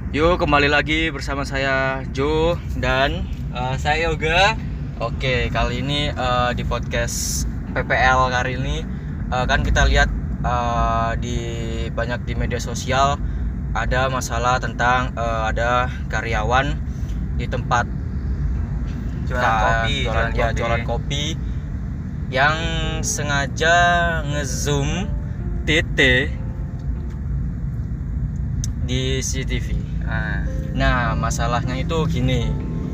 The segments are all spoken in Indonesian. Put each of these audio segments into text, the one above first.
Yuk kembali lagi bersama saya Jo dan Saya Yoga. oke, kali ini di podcast PPL kali ini kan kita lihat banyak di media sosial ada masalah tentang ada karyawan di tempat jualan kopi yang sengaja ngezoom TT di CCTV. Nah, masalahnya itu gini.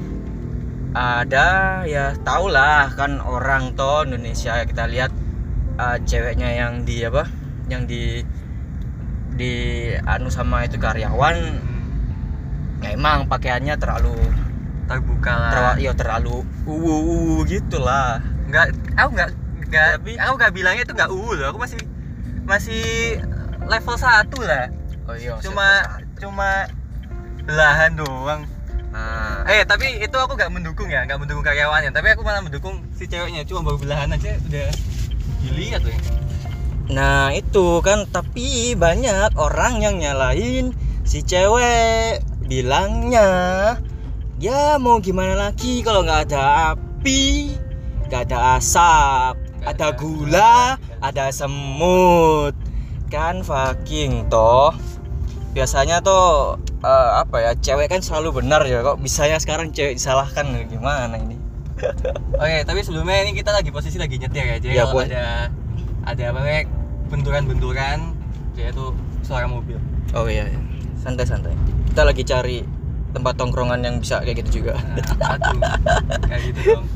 Ada ya tahulah kan orang toh Indonesia ya, kita lihat ceweknya yang di apa? Yang di anu sama itu karyawan. Ya emang pakaiannya terlalu Terbuka lah. terlalu gitulah. Aku nggak bilangnya itu nggak loh. Aku masih level 1 lah. Oh iya, Cuma belahan doang. Tapi itu aku nggak mendukung karyawannya. Tapi aku malah mendukung si ceweknya. Cuma baru belahan aja udah dilihat tuh. Nah itu kan, tapi banyak orang yang nyalahin si cewek, bilangnya ya mau gimana lagi kalau nggak ada api, nggak ada asap, ada gula, ada semut, kan fucking toh. Biasanya tuh cewek kan selalu benar ya, kok bisanya sekarang cewek disalahkan, gimana ini? Oke, tapi sebelumnya ini kita posisi lagi nyetir ya. Jadi Ya, kalau ada benturan-benturan, ya itu suara mobil. Oh iya, santai-santai. Kita lagi cari tempat tongkrongan yang bisa kayak gitu juga. Aduh, kayak gitu dong.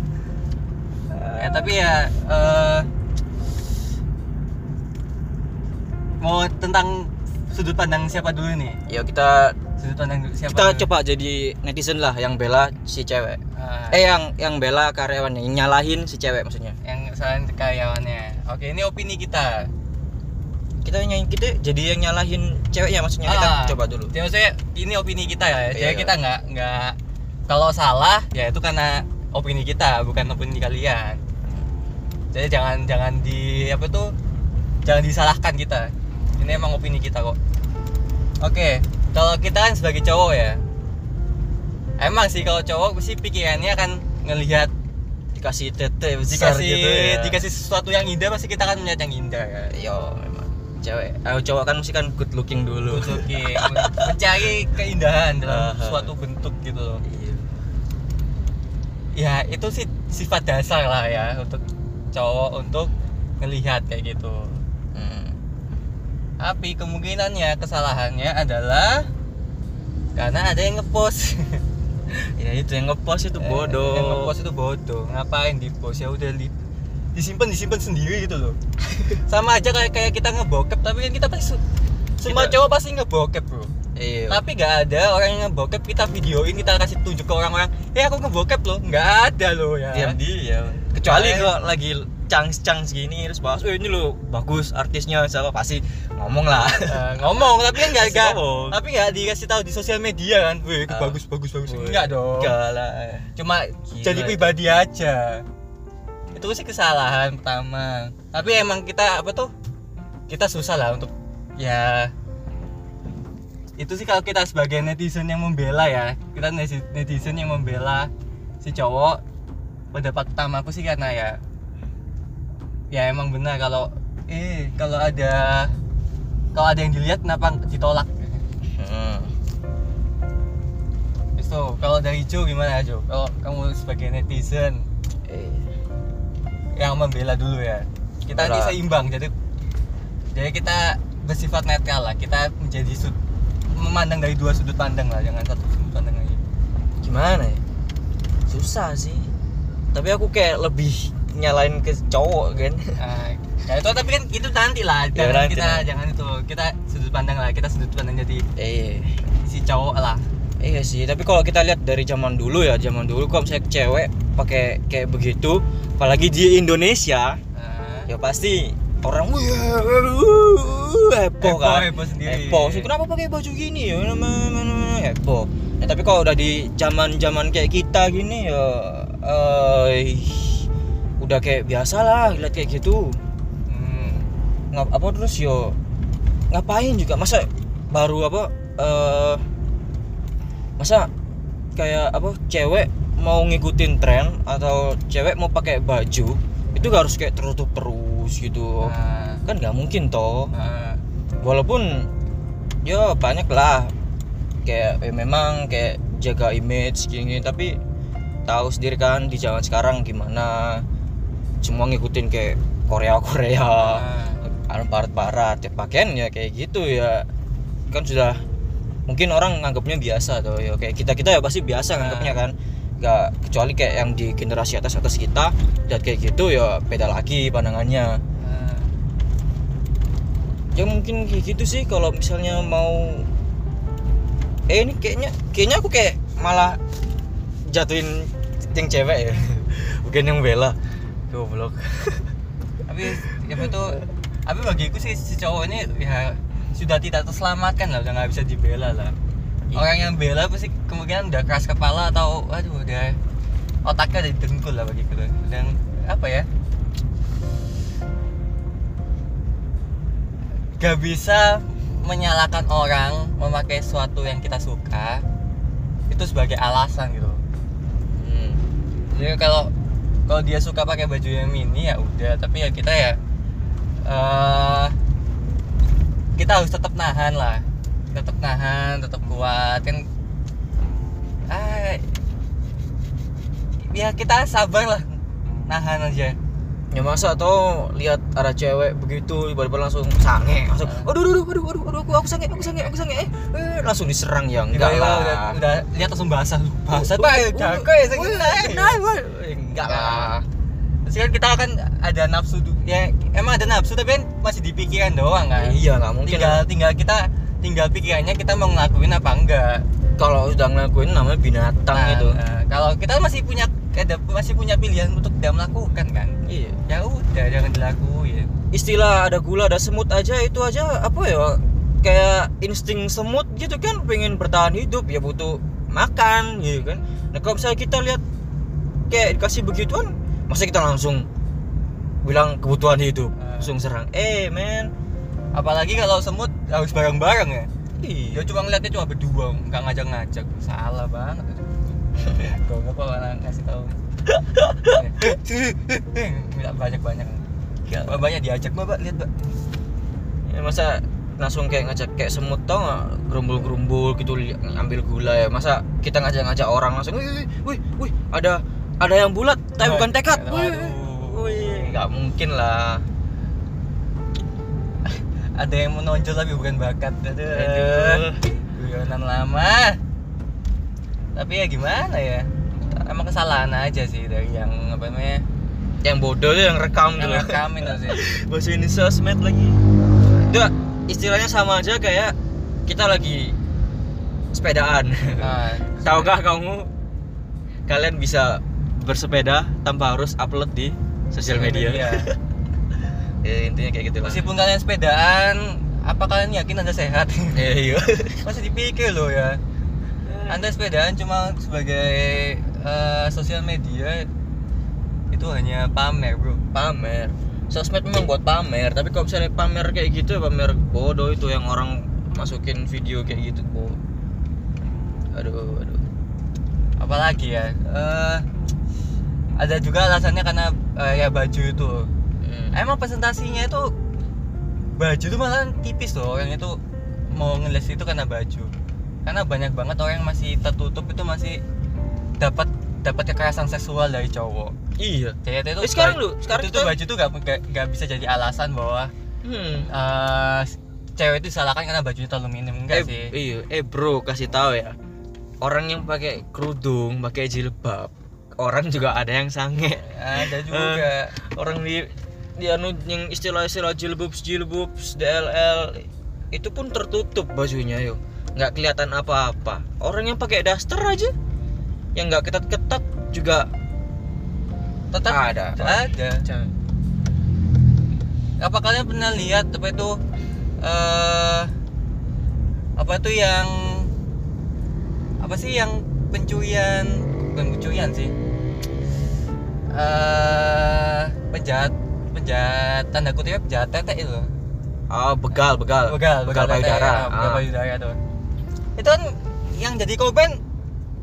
Tapi ya mau tentang sudut pandang siapa dulu nih? Ya kita Sudut pandang siapa? kita dulu? coba jadi netizen lah yang bela si cewek. Yang bela karyawannya, yang nyalahin si cewek maksudnya. Yang selain karyawannya. Oke, ini opini kita. Kita jadi yang nyalahin ceweknya maksudnya. Kita coba dulu. Ya, maksudnya ini opini kita ya. Jadi Iya. kita nggak kalau salah ya itu karena opini kita, bukan opini kalian. Jadi jangan jangan disalahkan kita. Ini emang opini kita kok. Oke, kalau kita kan sebagai cowok ya. Emang sih kalau cowok sih pikirannya kan ngelihat Dikasih tete besar gitu ya. dikasih sesuatu yang indah, pasti kita kan melihat yang indah kan. Yo, memang cowok kan mesti kan good looking dulu. Mencari keindahan dalam suatu bentuk gitu loh. Iya. Ya itu sih sifat dasar lah ya untuk cowok untuk ngelihat kayak gitu. Tapi kemungkinannya kesalahannya adalah karena ada yang ngepost. Ya itu yang ngepost itu bodoh. Yang ngepost itu bodoh. Ngapain di post? Ya udah disimpan sendiri gitu loh. Sama aja kayak kita ngebokep, tapi kan kita pasti semua cowok pasti ngebokep, bro. Iya. Tapi nggak ada orang yang ngebokep kita videoin, kita kasih tunjuk ke orang-orang. Aku ngebokep loh. Nggak ada loh ya. Diam. Kecuali kalau lagi cang gini terus bahas, ini lo bagus artisnya siapa, pasti ngomong lah. Ngomong tapi kan Tapi nggak dikasih tahu di sosial media kan. Bagus. Enggak dong. Enggak lah. Cuma Gila jadi pribadi aja. Itu sih kesalahan pertama. Tapi emang kita kita susah lah untuk ya. Itu sih kalau kita sebagai netizen yang membela ya. Kita netizen yang membela si cowok. Pendapat pertama aku sih karena ya emang benar kalau ada yang dilihat kenapa ditolak. So, kalau dari Jo gimana Jo? Kalau kamu sebagai netizen yang membela dulu ya. Kita ini seimbang, jadi kita bersifat netral lah. Kita memandang dari dua sudut pandang lah, jangan satu sudut pandang aja. Gimana ya? Susah sih. Tapi aku kayak lebih nyalain ke cowok kan. Ya itu tapi kan itu nanti lah. Jangan itu. Kita sudut pandang lah. Kita sudut pandang jadi si cowok lah. Iya sih, tapi kalau kita lihat dari zaman dulu kalau misalnya cewek pakai kayak begitu, apalagi di Indonesia, ya pasti orang heboh kan. Heboh sendiri. Heboh. Kenapa pakai baju gini ya? Heboh. Ya, tapi kalau udah di zaman kayak kita gini ya udah kayak biasa lah lihat kayak gitu. Terus yo ngapain juga, masa baru masa kayak apa cewek mau ngikutin tren atau cewek mau pakai baju itu gak harus kayak tertutup terus gitu. Kan nggak mungkin toh. Walaupun ya banyak lah kayak memang kayak jaga image gini, tapi tahu sendiri kan di zaman sekarang gimana, semua ngikutin kayak Korea barat ya pakaian ya kayak gitu ya kan, sudah mungkin orang nganggapnya biasa tuh ya, kayak kita ya pasti biasa nganggapnya kan, nggak kecuali kayak yang di generasi atas kita dan kayak gitu ya beda lagi pandangannya. Ya mungkin kayak gitu sih kalau misalnya mau ini kayaknya aku kayak malah jatuhin yang cewek ya bukan yang bela goblok. Tapi bagiku sih si cowok ini ya sudah tidak terselamatkan lah, udah nggak bisa dibela lah. Orang yang bela pasti kemungkinan udah keras kepala atau aduh udah otaknya udah dengkul lah bagiku. Dan apa ya, gak bisa menyalahkan orang memakai sesuatu yang kita suka itu sebagai alasan gitu. Jadi kalau dia suka pakai baju yang mini ya udah, tapi ya kita ya kita harus tetap nahan lah, tetap kuat kan. Ya kita sabar lah, nahan aja. Ya masa toh lihat ada cewek begitu tiba-tiba langsung sange, langsung aduh aku sange langsung diserang ya enggak lah. Udah lihat langsung basah pak jago ya enggak lah. Terus kan kita kan ada nafsu ya, emang ada nafsu tapi kan masih di pikiran doang kan. Iya nggak mungkin tinggal pikirannya kita mau ngelakuin apa enggak. Kalau udah ngelakuin namanya binatang itu. Kalau kita masih punya pilihan untuk tidak melakukan kan. Iya. Ya udah jangan dilakuin. Istilah ada gula ada semut aja, itu aja apa ya, kayak insting semut gitu kan, pengen bertahan hidup ya butuh makan gitu kan. Nah kalau misalnya kita lihat kayak dikasih begituan, masa kita langsung bilang kebutuhan hidup langsung serang men. Apalagi kalau semut harus bareng-bareng ya. Iya. Dia cuma ngeliatnya cuma berdua, nggak ngajak-ngajak, salah banget. Kau nggak apa ngasih tahu. Minta banyak-banyak. Banyak diajak mbak, lihat mbak. Ya, masa langsung kayak ngajak kayak semut tau nggak, gerumbul gitu ambil gula ya. Masa kita ngajak orang langsung, wih, ada yang bulat tapi bukan tekad. Wih, nggak mungkin lah. Ada yang menonjol tapi bukan bakat. Aduh. Guyonan lama. Tapi ya gimana ya? Emang kesalahan aja sih dari yang apa namanya? Yang bodoh tuh yang rekam dulu. Rekamin aja. Bahasa ini sosmed lagi. Itu istilahnya sama aja kayak kita lagi sepedaan. Tahukah kamu kalian bisa bersepeda tanpa harus upload di sosial media? Ya intinya kayak gitu lah. Meskipun kalian sepedaan, apa kalian yakin Anda sehat? Iya. Masih dipikir loh ya. Anda sepedaan cuma sebagai sosial media, itu hanya pamer bro. Pamer. Sosmed memang buat pamer, tapi kalau misalnya pamer kayak gitu, pamer bodoh itu yang orang masukin video kayak gitu kok. Aduh. Apalagi ya? Ada juga alasannya karena ya baju itu. Emang presentasinya itu baju itu malah tipis loh, orang itu mau ngeles itu karena baju. Karena banyak banget orang yang masih tertutup itu masih dapat kekerasan seksual dari cowok. Iya. Jadi itu sekarang itu baju tuh gak bisa jadi alasan bahwa cewek itu disalahkan karena bajunya terlalu minim, enggak sih. Iya. Bro, kasih tahu ya. Orang yang pakai kerudung, pakai jilbab, orang juga ada yang sange. Ada juga. Orang di anu yang istilah jilbabs DLL itu pun tertutup bajunya yo, nggak kelihatan apa-apa. Orang yang pakai daster aja yang nggak ketat-ketat juga tetap ada. Apa kalian pernah lihat apa itu yang pencurian, bukan pencurian sih, penjahat tanda kutipnya penjahat tetek itu. Begal payudara. Begal payudara tuh. Itu kan yang jadi korban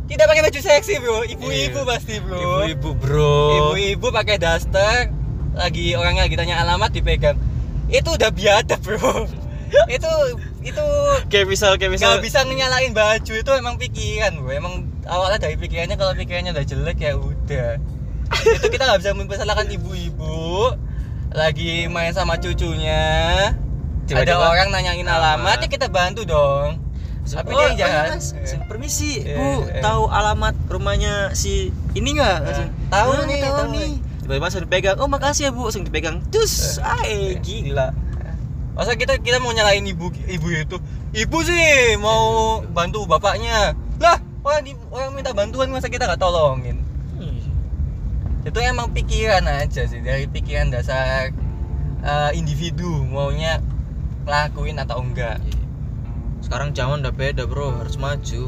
Tidak pakai baju seksi, Bro. Ibu-ibu Iya. pasti, Bro. Ibu-ibu, bro. Ibu-ibu pakai daster, orangnya lagi tanya alamat dipegang. Itu udah biadab, Bro. itu Kayak misal nggak bisa nyalain baju, itu emang pikiran, Bro. Emang awalnya dari pikirannya, kalau pikirannya udah jelek ya udah. Itu kita nggak bisa mempersalahkan ibu-ibu lagi main sama cucunya. Ada Tiba-tiba orang nanyain alamat, ya kita bantu dong. Tapi dia jangan. Mas, permisi, Iya, Bu, iya. tahu alamat rumahnya si ini nggak? Tahu "Ah, nih, tahu tahu nih. Tiba-tiba langsung dipegang. Oh, makasih ya, Bu. Langsung dipegang. Terus, gila. Masa kita mau nyalain ibu itu? Ibu sih mau bantu bapaknya. Lah, orang minta bantuan masa kita nggak tolongin? Itu emang pikiran aja sih, dari pikiran dasar individu maunya ngelakuin atau enggak. Sekarang zaman udah beda, Bro. Harus maju.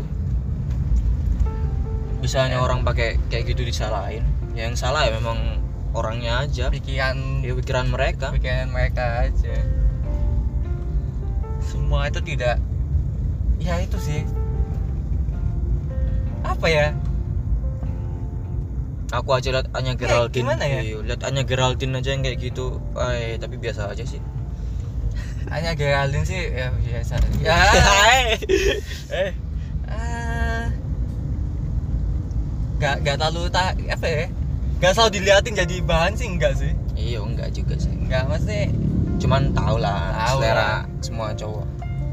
Bisanya orang pakai kayak gitu disalahin. Yang salah ya memang orangnya aja. Pikiran Ya, pikiran mereka. aja. Semua itu tidak, ya itu sih, apa ya, Aku aja liat Anya Geraldine. gimana ya? Iya, liat Anya Geraldine aja yang kayak gitu. Tapi biasa aja sih. hanya Geraldine sih ya biasa ya. Gak terlalu apa ya, gak selalu diliatin jadi bahan sih, enggak sih, Iya, enggak juga sih. enggak, maksudnya Cuman tau lah Tahu selera lah. semua cowok.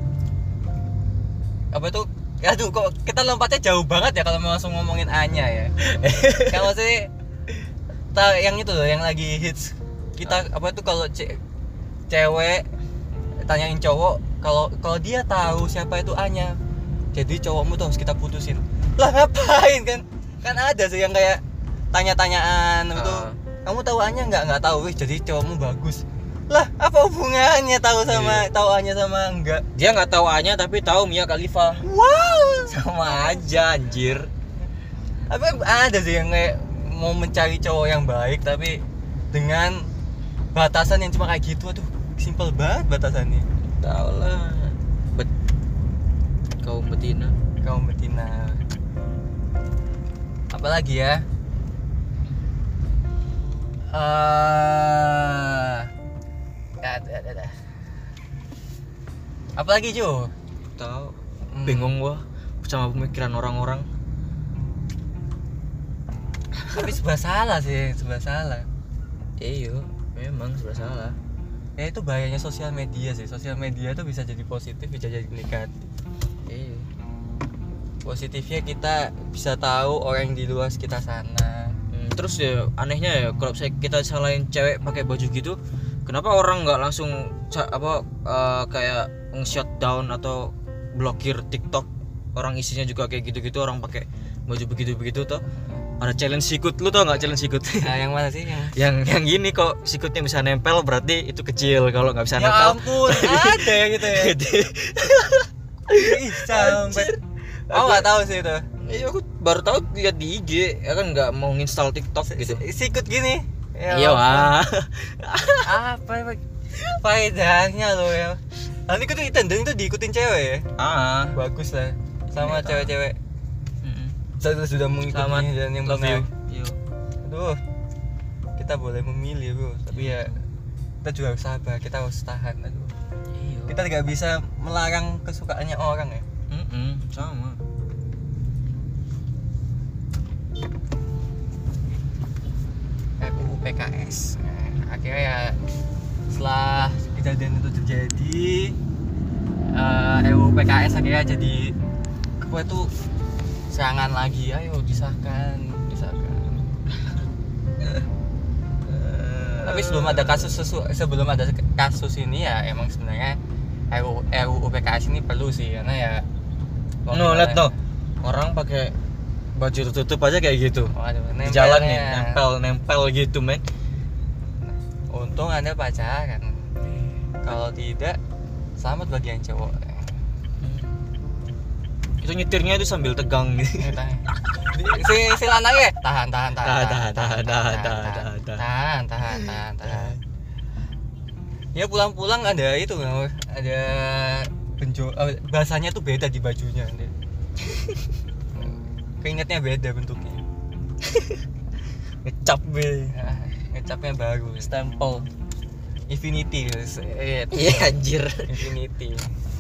apa tuh. Aduh, kok kita lompatnya jauh banget ya kalau mau langsung ngomongin Anya ya. Kan maksudnya yang itu loh, yang lagi hits kita, apa tuh, kalau cewek tanyain cowok, kalau dia tahu siapa itu Anya, jadi cowokmu tuh harus kita putusin. Lah ngapain kan ada sih yang kayak tanya-tanyaan itu, kamu tahu Anya nggak tahu, wih, jadi cowokmu bagus. Lah apa hubungannya tahu sama Iya. tahu Anya sama enggak? Dia nggak tahu Anya tapi tahu Mia Khalifa. Wow, Sama aja anjir. tapi ada sih yang kayak mau mencari cowok yang baik tapi dengan batasan yang cuma kayak gitu. Aduh, simpel banget batasannya. Tahu lah. Kaum betina. Kaum betina. Apalagi ya? Ada. Apalagi Jo? Tahu. Bingung gua sama pemikiran orang-orang. Tapi serba salah sih, serba salah. Iya, memang serba salah. Ya itu bahayanya sosial media sih. Sosial media itu bisa jadi positif, bisa jadi negatif. Iya. Positifnya kita bisa tahu orang di luar sekitar sana. Terus ya anehnya ya kalau kita salahin cewek pakai baju gitu, kenapa orang nggak langsung kayak nge-shutdown atau blokir TikTok orang isinya juga kayak gitu-gitu, orang pakai baju begitu-begitu tuh. Ada challenge sikut, lu tau nggak challenge sikut? Nah, yang mana sih? Yang yang gini kok sikutnya bisa nempel berarti itu kecil, kalau nggak bisa ya nempel. ampun, ada ya gitu ya. Gede. Ih, sampai. Oh, nggak tahu sih itu. Iya, aku baru tahu lihat di IG, ya kan nggak mau nginstal TikTok gitu. Sikut gini. Ya Iya, ampun. wah. Apa faedahnya lo ya? Nanti itu tendang itu diikutin cewek ya. Bagus lah. Sama Iya, cewek-cewek. Saya sudah mengikuti dan yang love benar. you. Aduh, kita boleh memilih bro, tapi ya kita juga harus sabar, kita harus tahan. Aduh, Iya. kita tidak bisa melarang kesukaannya orang ya. Sama. RUU PKS. Nah, akhirnya ya setelah kejadian itu terjadi, RUU PKS akhirnya jadi apa itu, serangan lagi, ayo disahkan. Tapi sebelum ada kasus ini ya emang sebenarnya RUU PKS ini perlu sih, karena ya Lihat no. Orang pakai baju tertutup aja kayak gitu. Waduh, Di jalan nih, nempelnya. nempel gitu, men. Untung Anda pacaran. Kalau tidak, selamat bagi yang cowok. Itu nyetirnya itu sambil tegang gitu. Si lanangnya tahan. Ya pulang-pulang ada itu, ada bahasanya tuh beda di bajunya. keringatnya beda bentuknya. Ngecap be. Ngecapnya bagus, stempel Infinity guys. Iya anjir. Infinity.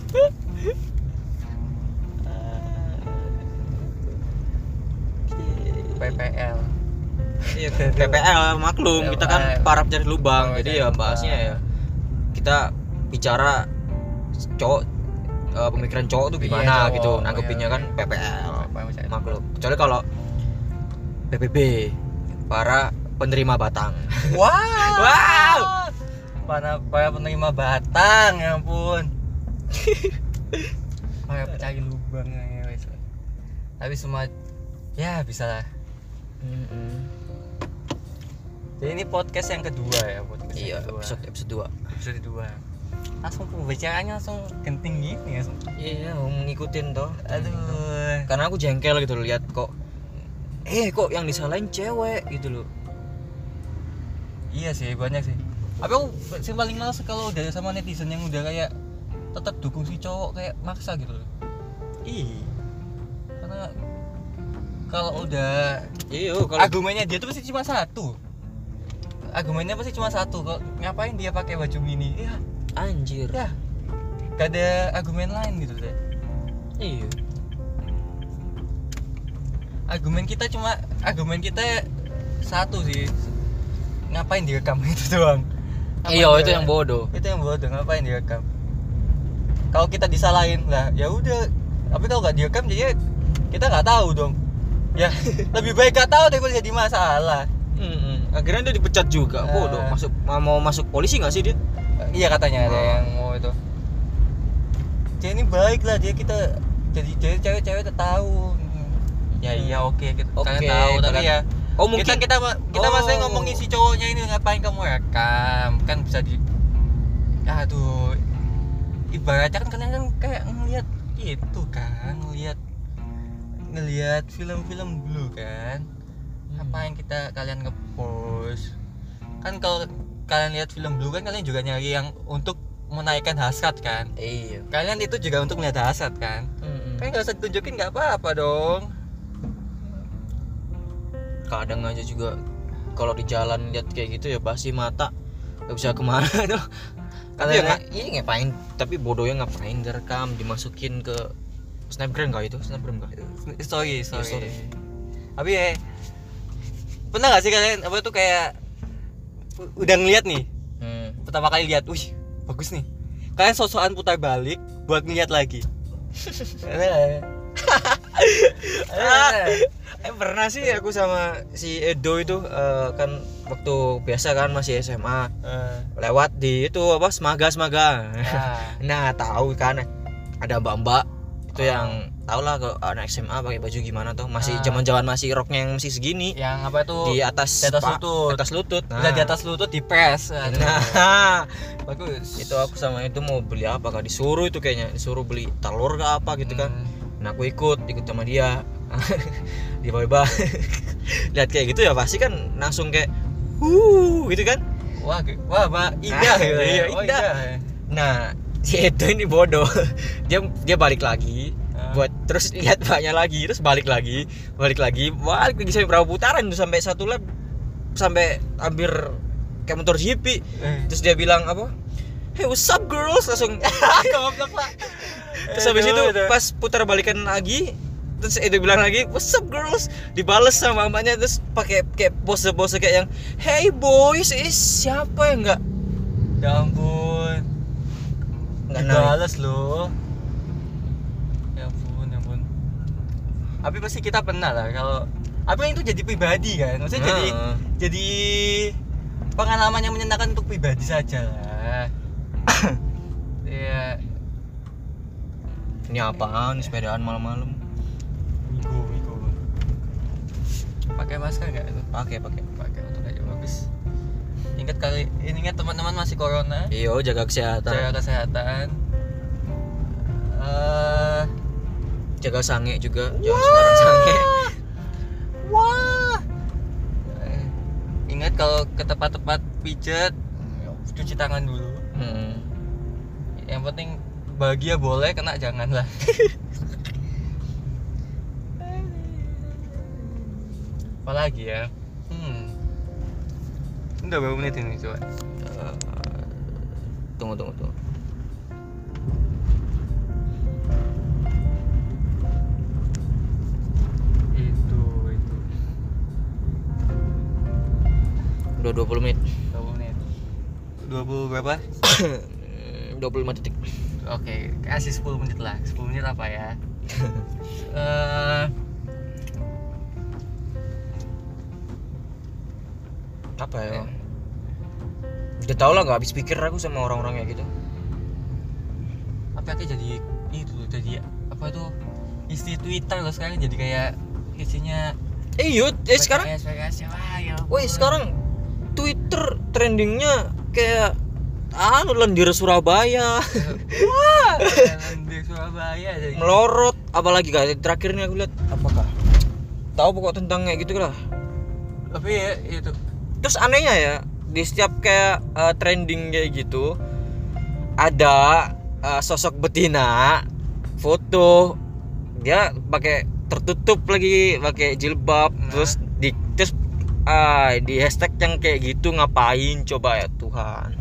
PPL. Iya, PPL maklum, kita kan para pencari lubang. Jadi ya bahasnya ya kita bicara cowok, pemikiran cowok tuh gimana cowok, gitu, nanggepinnya kan PPL. Maklum. Kecuali kalau PPB, para penerima batang. Wow. Para penerima batang, ya ampun. Para pencari lubang ya wes. Tapi semua ya bisa lah. Jadi ini podcast yang kedua ya, podcast Iya, yang kedua. episode 2. Episode 2. Langsung pembicaraannya langsung genting gini ya. Iya, mau ngikutin toh. Aduh. Karena aku jengkel gitu lihat kok yang disalahin cewek gitu loh. Iya sih, banyak sih. Tapi aku sih paling males kalau udah sama netizen yang udah kayak tetap dukung si cowok kayak maksa gitu loh. Karena kalau udah kalau argumennya dia tuh pasti cuma satu. Argumennya pasti cuma satu. Kok ngapain dia pakai baju mini? Ya, anjir. ya. Gak ada argumen lain gitu deh. Iya. Argumen kita satu sih. Ngapain direkam itu doang? Iya, itu yang bodoh. Itu yang bodoh, ngapain direkam? Kalau kita disalahin lah, ya udah. Tapi kalau nggak direkam jadi kita nggak tahu dong. Ya, lebih baik nggak tahu daripada jadi masalah. Akhirnya dia dipecat juga. Bodoh. Mau masuk polisi nggak sih dia? Iya katanya ada yang mau itu. Jadi ini baik lah dia kita jadi cewek-cewek tuh tahu. Ya iya oke kita kalian tahu tapi ya. Oh mungkin kita masih ngomongin si cowoknya ini ngapain kamu rekam kan bisa di. Aduh. Ibaratnya kan kalian kan kayak ngelihat itu kan ngelihat film-film dulu kan. Ngapain kalian ngepost kan? Kalau kalian lihat film dulu kan kalian juga nyari yang untuk menaikkan hasrat kan. Iya, kalian itu juga untuk melihat hasrat kan. Kan nggak usah ditunjukin, nggak apa-apa dong. Kadang aja juga kalau di jalan lihat kayak gitu ya basi mata nggak bisa kemana tuh. Tapi ya ngapain, tapi bodohnya ngapain direkam dimasukin ke snapgram nggak itu? Snapgram nggak? Story. Tapi ya pernah nggak sih kalian apa tuh kayak udah ngeliat nih pertama kali lihat, wih bagus nih, kalian sosokan putar balik buat ngeliat lagi. Pernah sih aku sama si Edo itu kan waktu biasa kan masih SMA lewat di itu apa Semaga. Nah tahu kan ada mbak itu yang tau lah kalau anak SMA pakai baju gimana tuh, masih zaman masih roknya yang masih segini, yang apa itu di atas lutut. Nah. Udah di atas lutut dipres. Nah bagus. Itu aku sama itu mau beli apa kah, disuruh disuruh beli telur ke apa gitu kan. Nah aku ikut sama dia. Di bawah lihat kayak gitu ya pasti kan langsung kayak gitu kan. Wah Mbak indah gitu. Iya, indah. Nah si itu ini bodoh. dia balik lagi buat terus lihat banyak lagi, terus balik lagi sampai berapa putaran tuh, sampai satu lap, sampai hampir kayak motor GP. Terus dia bilang apa, hey what's up girls, langsung goblok lah. Terus habis itu pas putar balikan lagi, terus itu bilang lagi what's up girls, dibales sama mamanya, terus pakai kayak pose kayak yang hey boys, siapa yang enggak, ya ampun enggak dibales loh. Ya ampun. Tapi pasti kita pernah lah kalau apa itu jadi pribadi kan, maksudnya jadi pengalaman yang menyenangkan untuk pribadi saja lah. Ya ini apaan sepedaan malam-malam. Minggu pakai masker nggak itu? Pakai untuk aja bagus. Ingat teman-teman masih corona. Iya, jaga kesehatan. Jaga sange juga, jangan sembarang sange. Wah. Ingat kalau ke tempat-tempat pijat cuci tangan dulu. Yang penting bahagia boleh, kena jangan lah. Apalagi ya? Udah berapa menit ini coba? Tunggu. Itu. Udah 20 menit. 20 menit. 20 berapa? 25 detik. Oke, kasih 10 menit lah. 10 menit apa ya? Apa ya? Udah tau lah, nggak habis pikir aku sama orang-orang kayak gitu. Apa kayak jadi itu jadi apa tuh isi Twitter loh sekarang, jadi kayak isinya sekarang woi sekarang Twitter trendingnya kayak lendir Surabaya. wah di Surabaya jadi melorot, apalagi kayak terakhir nih aku lihat, apakah tahu pokok tentang kayak gitu lah. tapi ya itu Terus anehnya ya, di setiap kayak trending kayak gitu ada sosok betina foto dia pakai tertutup lagi, pakai jilbab, terus di hashtag yang kayak gitu ngapain coba ya Tuhan.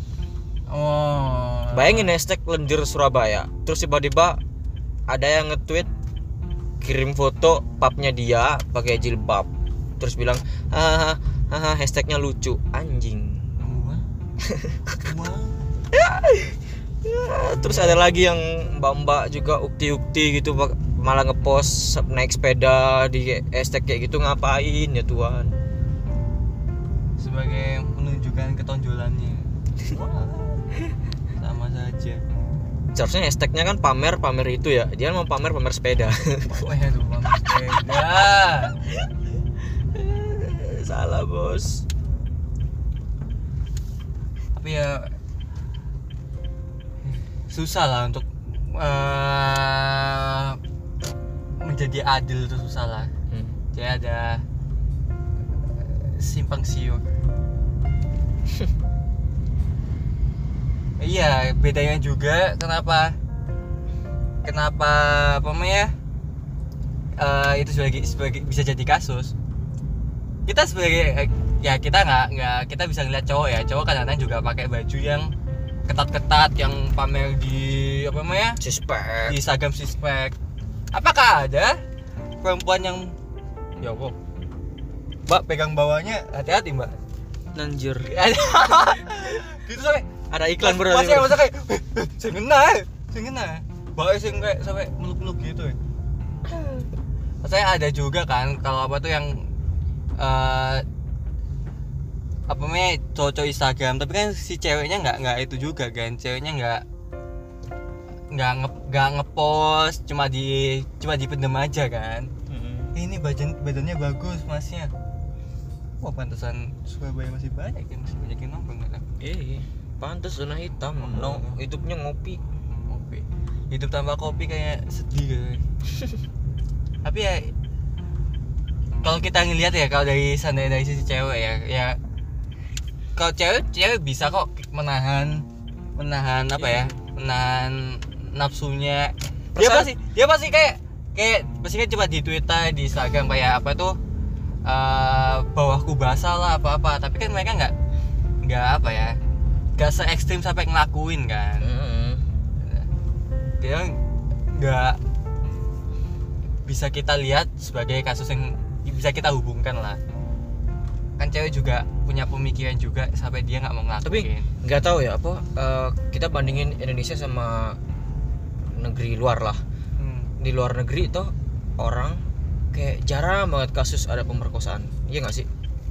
Bayangin hashtag lendir Surabaya, terus tiba-tiba ada yang nge-tweet kirim foto pubnya dia pakai jilbab, terus bilang hashtagnya lucu, anjing. Terus ada lagi yang mbak-mbak juga ukti-ukti gitu malah ngepost naik sepeda di hashtag kayak gitu, ngapain ya Tuhan. Sebagai menunjukkan ketonjolannya. Sama saja. Seharusnya hashtagnya kan pamer itu ya, dia mau pamer sepeda. Aduh, pamer sepeda. Salah bos. Tapi ya susah lah untuk menjadi adil, itu susah lah. Jadi ada simpang siur. Iya, bedanya juga kenapa apa namanya itu sebagai bisa jadi kasus. Kita sebagai ya kita nggak kita bisa ngeliat cowok ya, cowok kadang-kadang juga pakai baju yang ketat-ketat, yang pamer di apa namanya Sispek, di Instagram sispek. Apakah ada perempuan yang ya kok Mbak pegang bawahnya hati-hati Mbak, anjir. gitu sampai Ada iklan berarti masa kayak saya kena bawa sing kayak sampai meluk-meluk gitu ya. Saya ada juga kan kalau apa tuh yang apa namanya cowok Instagram, tapi kan si ceweknya nggak itu juga kan, ceweknya nggak ngepost, cuma dipendem aja kan. Ini badannya bagus masnya. Wah, pantesan Surabaya masih banyak yang nongkrong kan. Pantes zona hitam, hidupnya ngopi. Hidup tanpa kopi kayak sedih kan. Tapi ya kalau kita ngelihat ya, kalau dari sisi cewek ya kalau cewek bisa kok menahan apa ya, menahan nafsunya. Dia pasti kayak pasti kan coba di Twitter, di Instagram kayak apa tuh bawahku basah lah apa tapi kan mereka nggak apa ya, nggak se ekstrim sampai ngelakuin kan. Dia nggak bisa kita lihat sebagai kasus yang bisa kita hubungkan lah. Kan cewek juga punya pemikiran juga sampai dia nggak mau ngelakuin. Tapi nggak tahu ya apa kita bandingin Indonesia sama negeri luar lah. Di luar negeri tuh orang kayak jarang banget kasus ada pemerkosaan, iya nggak sih?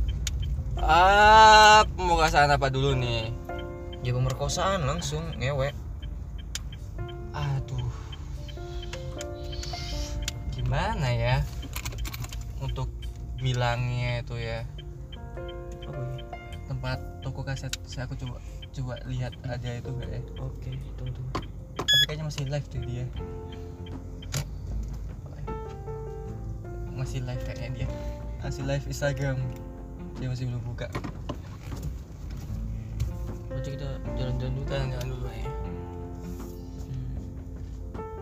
Pemerkosaan apa dulu nih? Ya pemerkosaan langsung ngewek. Aduh, gimana ya untuk bilangnya itu ya? Tempat toko kaset aku coba lihat ada itu gak ya? Oke, tunggu. Tapi kayaknya masih live tuh dia. Masih live kayaknya dia. Masih live Instagram. Dia masih belum buka. Berarti kita jalan-jalan dulu. Jalan dulu ya.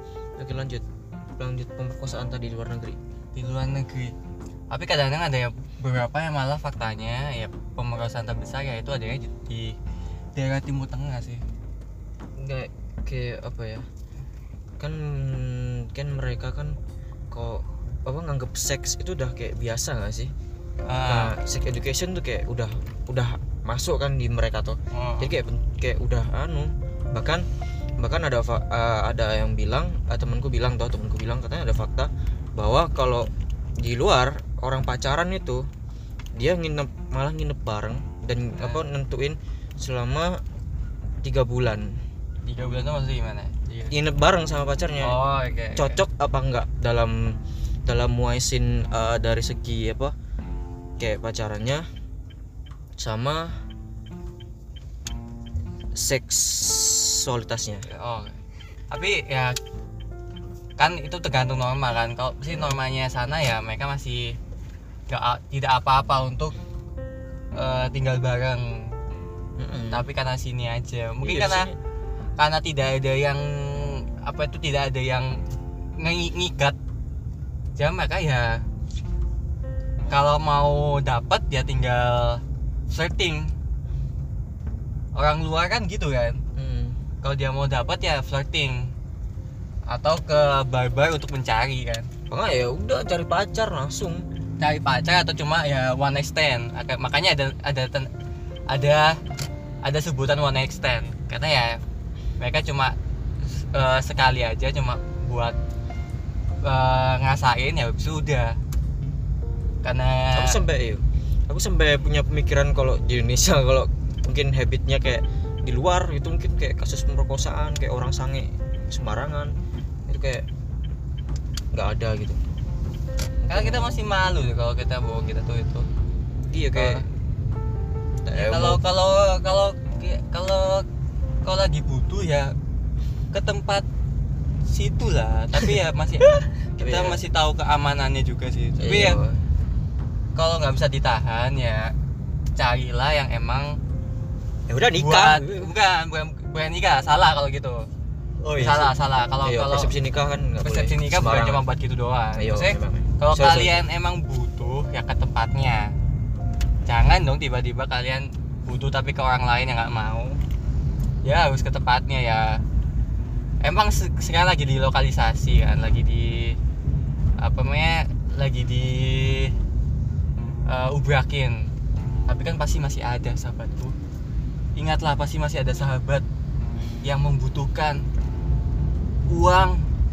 Oke, lanjut pemerkosaan tadi di luar negeri. Di luar negeri. Tapi kadang-kadang ada yang beberapa yang malah faktanya ya pemerkosaan terbesar ya itu adanya di daerah Timur Tengah sih. Kayak apa ya, kan mereka kan kok apa nganggep seks itu udah kayak biasa nggak sih? Nah, sex education tuh kayak udah masuk kan di mereka tuh. Jadi kayak udah bahkan ada yang bilang, temanku bilang katanya ada fakta bahwa kalau di luar orang pacaran itu dia malah nginep bareng dan nentuin selama 3 bulan. 3 bulan itu maksudnya gimana? Nginep bareng sama pacarnya. Okay, cocok apa enggak dalam muaisin dari segi apa kayak pacarannya sama seksualitasnya. Tapi ya kan itu tergantung norma kan. Kalau sih normanya sana ya mereka masih tidak apa-apa untuk tinggal bareng. Tapi karena sini aja mungkin karena tidak ada yang tidak ada yang ngikat. Jadi mereka ya kalau mau dapat ya tinggal flirting. Orang luar kan gitu kan. Kalau dia mau dapat ya flirting atau ke barbar untuk mencari kan. Ya udah cari pacar langsung. Cari pacar atau cuma ya one night stand. Makanya ada sebutan one night stand. Karena ya mereka cuma sekali aja cuma buat ngasain ya sudah. Karena aku sampai punya pemikiran kalau di Indonesia kalau mungkin habitnya kayak di luar itu mungkin kayak kasus pemerkosaan kayak orang sange sembarangan itu kayak nggak ada gitu. Karena kita masih malu deh kalau kita bawa kita tuh itu. Iya kayak kalau lagi butuh ya ke tempat situ lah. Tapi ya masih kita masih tahu keamanannya juga sih. Tapi ya kalau nggak bisa ditahan ya carilah yang emang ya udah nikah. Bukan nikah, salah kalau gitu. Salah kalau persepsi nikah kan nggak boleh. Persepsi nikah bukan cuma buat gitu doang. Maksudnya kalau kalian emang butuh ya ke tempatnya. Jangan dong tiba-tiba kalian butuh tapi ke orang lain yang nggak mau. Ya harus ke tempatnya ya. Emang sekarang lagi di lokalisasi kan, lagi di ubrakin. Tapi kan pasti masih ada sahabatku. Ingatlah pasti masih ada sahabat yang membutuhkan uang.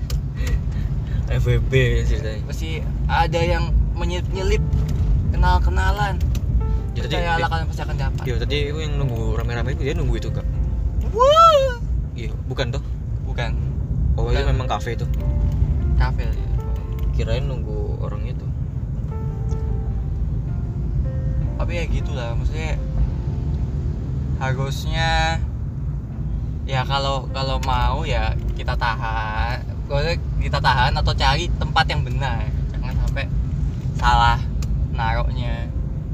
FWB ceritanya. Pasti ada yang menyelip kenalan. Percayalah kalian pasti akan dapat. Iya tadi aku yang nunggu rame-rame itu dia nunggu itu kak. Wah. Iya bukan toh? Bukan. Oh itu memang kafe itu. Kafe ya. Kirain nunggu orang itu. Tapi ya gitulah maksudnya. Harusnya ya kalau mau ya kita tahan atau cari tempat yang benar, jangan sampai salah naruhnya.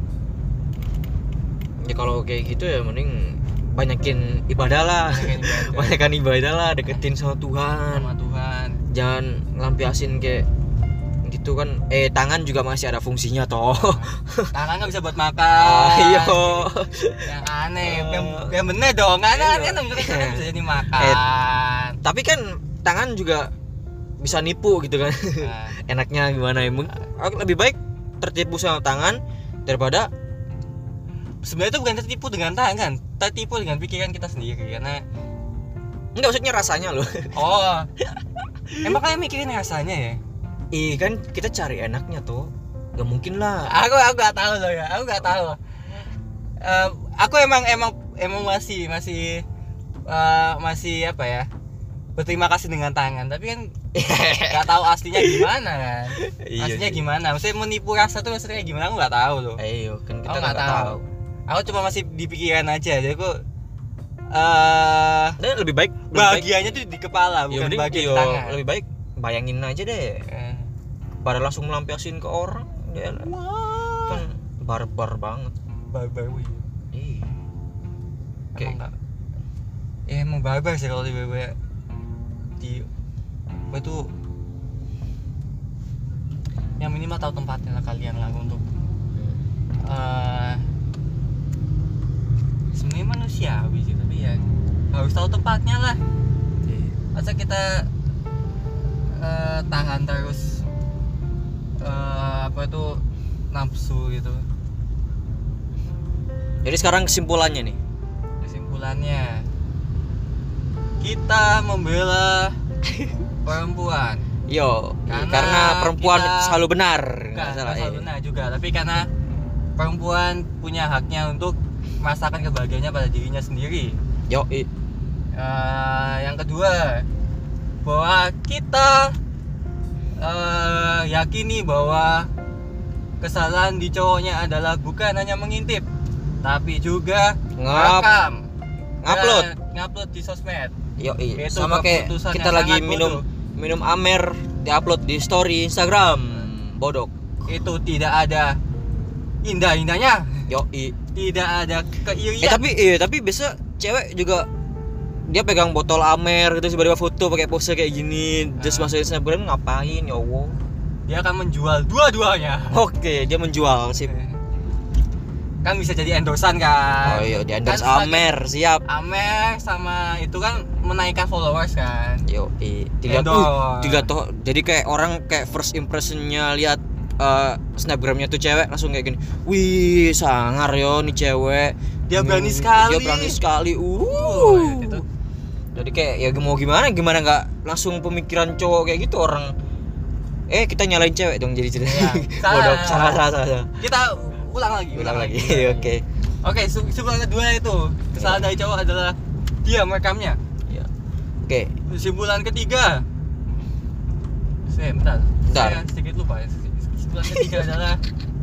Ya kalau kayak gitu ya mending banyakin ibadah lah. Banyakkan ibadah lah, deketin sama Tuhan. Jangan ngelampiasin kayak gitu kan. Tangan juga masih ada fungsinya toh. Tangan nggak bisa buat makan. Iya. Yang aneh, yang bener dong. Kan bisa jadi makan. Tapi kan tangan juga bisa nipu gitu kan. Enaknya gimana ya? Lebih baik tertipu sama tangan daripada. Sebenarnya itu bukan tertipu dengan tangan, tertipu dengan pikiran kita sendiri karena. Enggak maksudnya rasanya loh. Oh. Emang kalian mikirin rasanya ya? Kan kita cari enaknya tuh, nggak mungkin lah. Aku nggak tahu loh ya, aku nggak tahu. Aku emang masih apa ya? Berterima kasih dengan tangan, tapi kan nggak tahu aslinya gimana kan? Aslinya gimana? Maksudnya menipu rasa tuh maksudnya gimana? Aku nggak tahu loh. Kan kita nggak tahu. Aku cuma masih di pikiran aja, jadi aku lebih baik bahagianya tuh di kepala bukan bagian tangan. Lebih baik bayangin aja deh. Pada langsung melampiasin ke orang ya kan barbar banget. Barbar wih. Kayak emang barbar sih kalau tiba-tiba itu yang minimal tahu tempatnya lah kalian lah untuk sebenarnya manusiawi sih, tapi ya harus tahu tempatnya lah. Masa kita tahan terus apa itu nafsu gitu. Jadi sekarang kesimpulannya nih. Kesimpulannya kita membela perempuan. Yo, karena perempuan kita- selalu benar. Enggak salah, selalu benar juga, tapi karena perempuan punya haknya untuk merasakan kebahagiaannya pada dirinya sendiri. Yo, Yang kedua, bahwa kita yakini bahwa kesalahan di cowoknya adalah bukan hanya mengintip, tapi juga merekam, ngupload. dan ngupload di sosmed. Yo, Itu sama kayak keputusan kita yang lagi sangat minum Amer diupload di story Instagram. Bodok. Itu tidak ada indah-indahnya, Yo, tidak ada keirian. tapi biasa cewek juga dia pegang botol Amer gitu tiba-tiba foto pakai pose kayak gini, just masukin Snapgram, ngapain ya Allah? Dia akan menjual dua-duanya. Oke, dia menjual sip. Kan bisa jadi endorsan kan. Oh iya, di endorse Kan sebagai- Amer, siap. Amer sama itu kan menaikkan followers kan. Yo, dilihat tuh, jadi kayak orang kayak first impressionnya lihat Snapgramnya tuh cewek langsung kayak gini, wih sangar yo nih cewek, Dia berani sekali. dia berani sekali, Itu. jadi kayak ya mau gimana nggak langsung pemikiran cowok kayak gitu orang, kita nyalain cewek dong jadi cerita. Ya, Bodoh, salah. Kita ulang lagi. Oke. Oke, kesimpulan kedua itu kesalahan dari cowok adalah dia merekamnya. Ya. Oke. Kesimpulan ketiga, bentar. Saya sedikit lupa ya. Kesimpulan ketiga adalah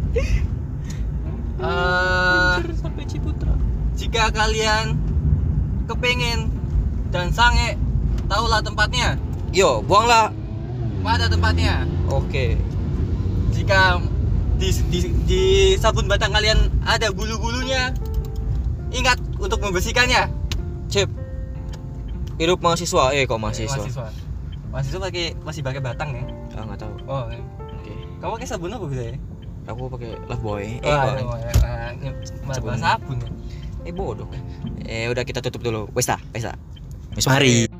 Sampai Ciputra. jika kalian kepengen dan sange, tahulah tempatnya. Yo, buanglah. Pada tempatnya. Oke. Jika di sabun batang kalian ada bulu-bulunya, ingat untuk membersihkannya. Cip. Hidup mahasiswa, kok mahasiswa? Mahasiswa masih pakai batang ya? Nggak tahu. Oh, Oke. kamu pakai sabun apa bisa ya? Aku pakai Lifebuoy. Sabun ya. Bodoh. Udah kita tutup dulu. Wes mari.